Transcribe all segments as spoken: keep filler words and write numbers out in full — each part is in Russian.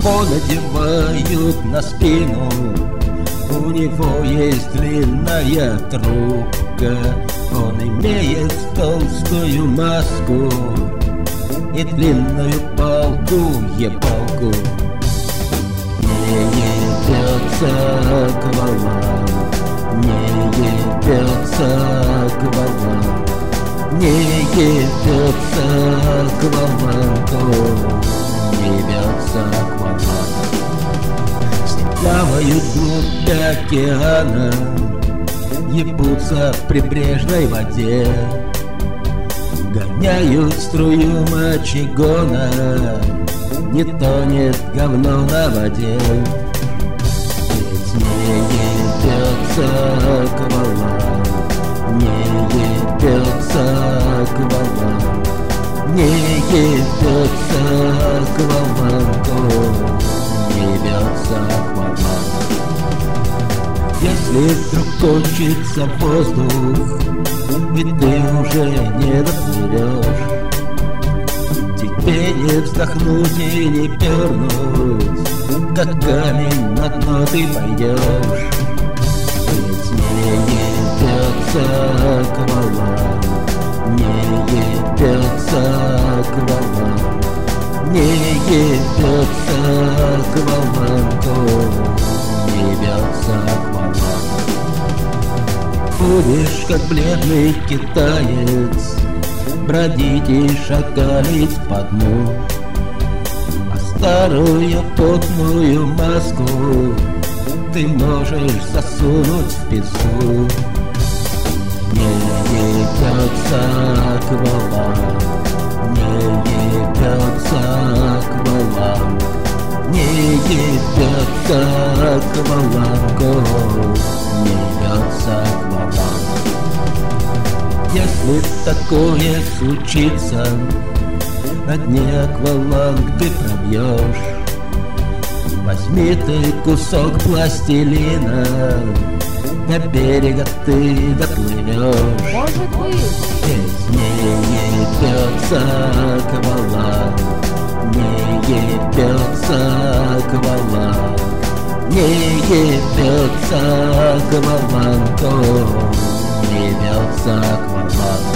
Его надевают на спину, у него есть длинная трубка, он имеет толстую маску и длинную палку-епалку. Не ебется к валам, не ебется к валам, не ебется к валам, не ебется к валам. С ним плавают вглубь океана, ебутся в прибрежной воде, гоняют струю мочегона, не тонет говно на воде. Ведь не ебется к валам, не ебется к валам, не ебется к валам, не ебется к валам. Если вдруг кончится воздух, и ты уже не доплывешь, тебе не вздохнуть и не пернуть, как камень на дно ты пойдешь. Ведь не ебется к валам, не ебется к валам, не ебется к валам, не ебется к валам. Будешь как бледный китаец бродить и шакалить по дну, а старую потную маску ты можешь засунуть в песку. Не ебется к валам, не ебется к валам, не ебется к валам, не ебется к валам. Если такое случится, на дне акваланг ты пробьешь, возьми ты кусок пластилина, до берега ты доплывешь. Может быть. Ведь не ебется к валам, не ебется к валам, не ебется к валам, не ебется к валам.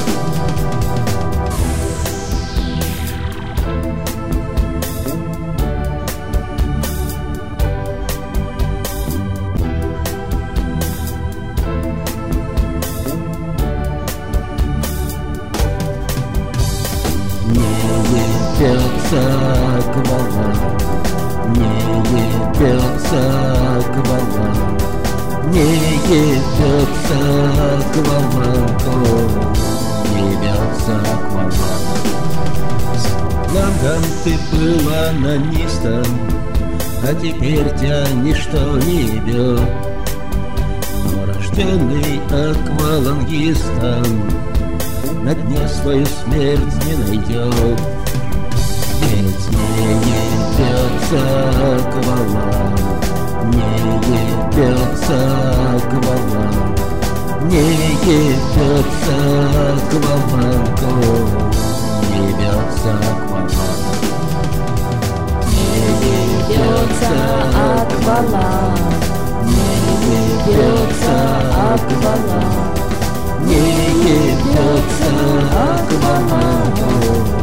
Не ебется к валам, не ебется к валам, не ебется к валам, не ебется к валам. С флагом ты был анонистом, а теперь тебя ничто не ебет, но рожденный аквалангистом на дне свою смерть не найдет. Ведь не ебется к валам, не ебется к валам, не ебется к валам, не ебется к валам. Не ебется акваланг, не ебется акваланг, Не ебется акваланг,